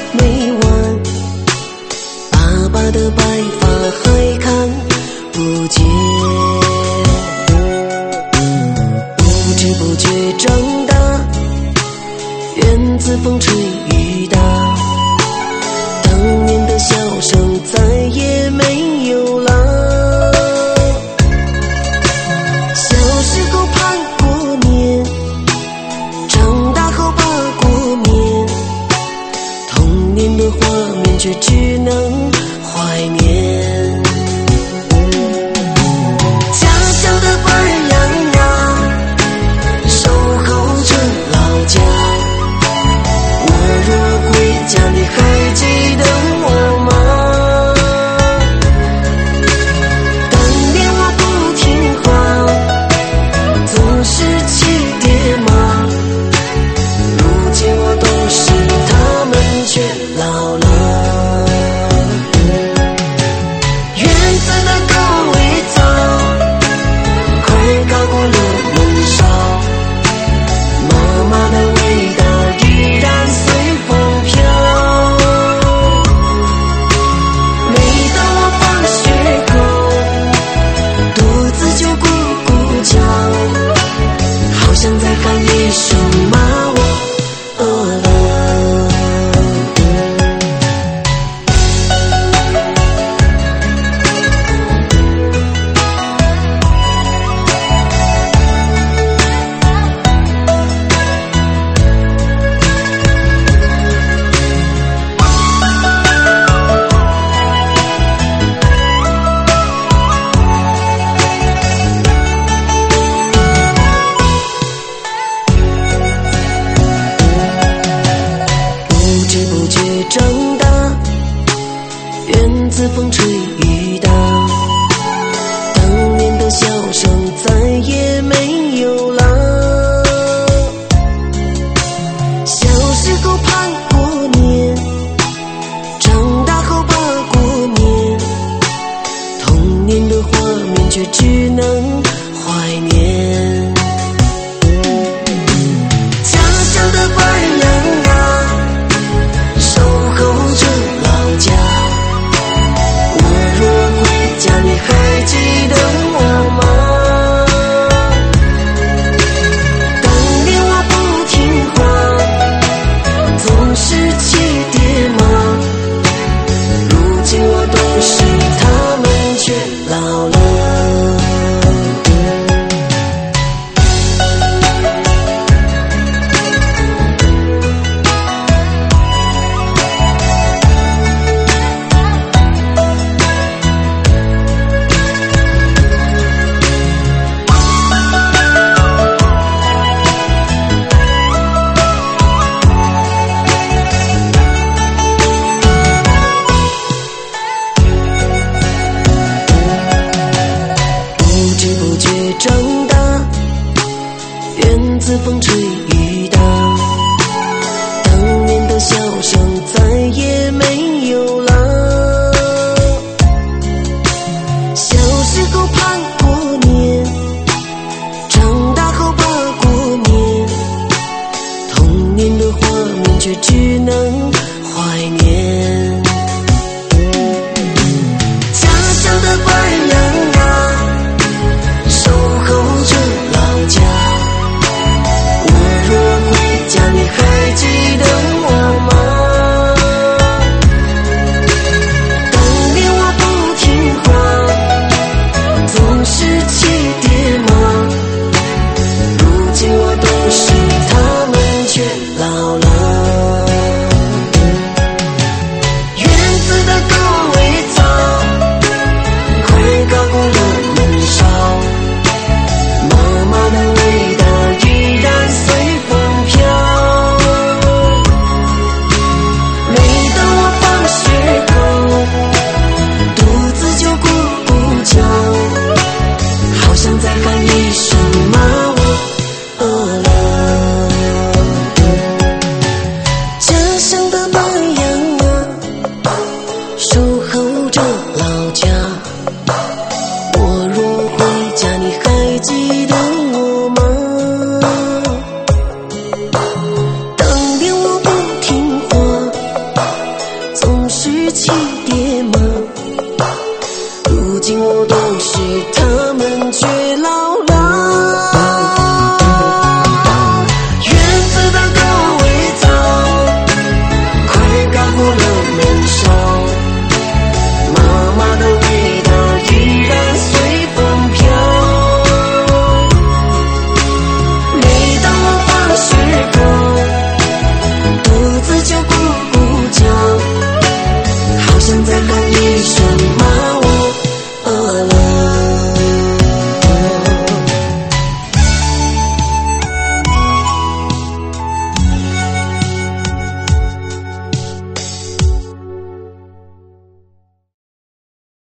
没完，爸爸的白发还看不见，不知不觉长大，院子风吹雨打，当年的笑声再也没有了。小时候盼过年，长大后怕过年，童年的画面却只能怀念。家乡的伴阳啊，守候着老家，我若归家，你还记得我吗？当年我不听话，总是气爹妈，如今我懂事，他们却老了。院子的狗尾草快高过了门梢，妈妈的味道依然随风飘。每当我放学后，肚子就咕咕叫，好像在喊一声妈，我饿了。不知不觉长大，院子风吹雨打，当年的笑声再也没有了。小时候盼过年，长大后怕过年，童年的画面却只能怀念。家乡的伴阳啊，守候着老家，我若归家，你还记得我吗？当年我不听话，总是气爹妈，如今我懂事，他们却老了。不知不觉长大，院子风吹雨打，当年的笑声再也没有了。小时候盼过年，长大后怕过年，童年的画面却只能怀念。家乡的伴阳啊，守候着老家，我若归家，你还记得